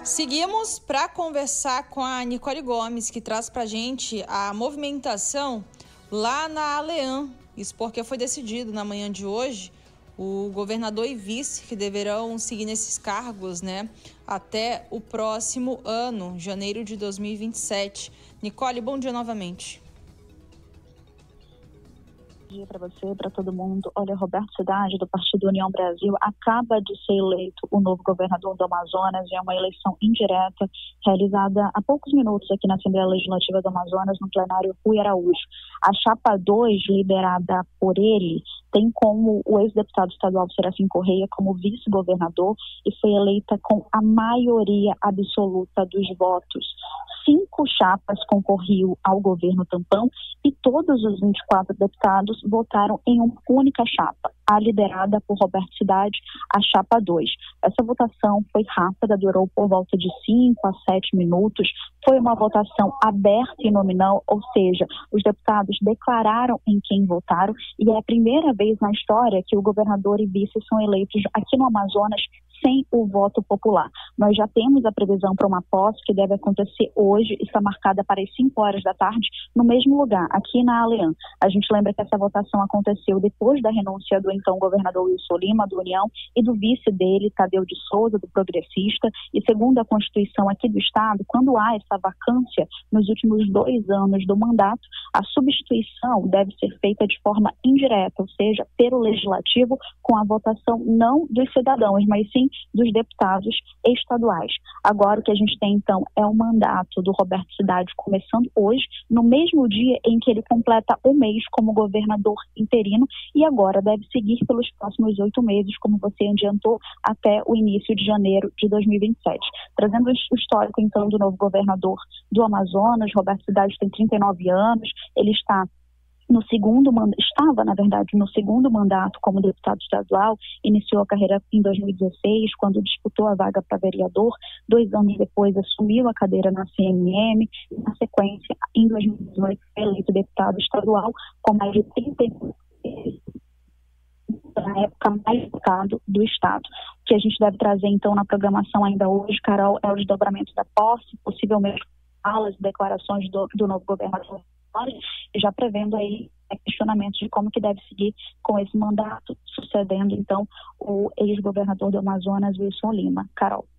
Seguimos para conversar com a Nicole Gomes, que traz para a gente a movimentação lá na Aleam. Isso porque foi decidido na manhã de hoje o governador e vice que deverão seguir nesses cargos, até o próximo ano, janeiro de 2027. Nicole, bom dia novamente. Bom dia para você, para todo mundo. Olha, Roberto Cidade, do Partido União Brasil, acaba de ser eleito o novo governador do Amazonas. É uma eleição indireta realizada há poucos minutos aqui na Assembleia Legislativa do Amazonas, no plenário Rui Araújo. A chapa 2, liderada por ele, tem como o ex-deputado estadual Serafim Correia como vice-governador e foi eleita com a maioria absoluta dos votos. 5 chapas concorriam ao governo tampão e todos os 24 deputados votaram em uma única chapa, a liderada por Roberto Cidade, a chapa 2. Essa votação foi rápida, durou por volta de 5 a 7 minutos. Foi uma votação aberta e nominal, ou seja, os deputados declararam em quem votaram e é a primeira vez na história que o governador e vice são eleitos aqui no Amazonas sem o voto popular. Nós já temos a previsão para uma posse que deve acontecer hoje, está marcada para as 5 horas da tarde, no mesmo lugar, aqui na Aleam. A gente lembra que essa votação aconteceu depois da renúncia do então governador Wilson Lima, do União, e do vice dele, Tadeu de Souza, do Progressista, e segundo a Constituição aqui do Estado, quando há essa vacância nos últimos 2 anos do mandato, a substituição deve ser feita de forma indireta, ou seja, pelo Legislativo, com a votação não dos cidadãos, mas sim dos deputados estaduais. Agora o que a gente tem então é o mandato do Roberto Cidade começando hoje, no mesmo dia em que ele completa o mês como governador interino e agora deve seguir pelos próximos 8 meses, como você adiantou, até o início de janeiro de 2027. Trazendo o histórico então do novo governador do Amazonas, Roberto Cidade tem 39 anos, ele estava, na verdade, no segundo mandato como deputado estadual, iniciou a carreira em 2016, quando disputou a vaga para vereador. 2 anos depois, assumiu a cadeira na CNM e, na sequência, em 2018, foi eleito deputado estadual com mais de 30 na época mais votado do Estado. O que a gente deve trazer, então, na programação ainda hoje, Carol, é o desdobramento da posse, possivelmente falas e declarações do novo governador, já prevendo aí questionamentos de como que deve seguir com esse mandato, sucedendo, então, o ex-governador do Amazonas, Wilson Lima. Carol.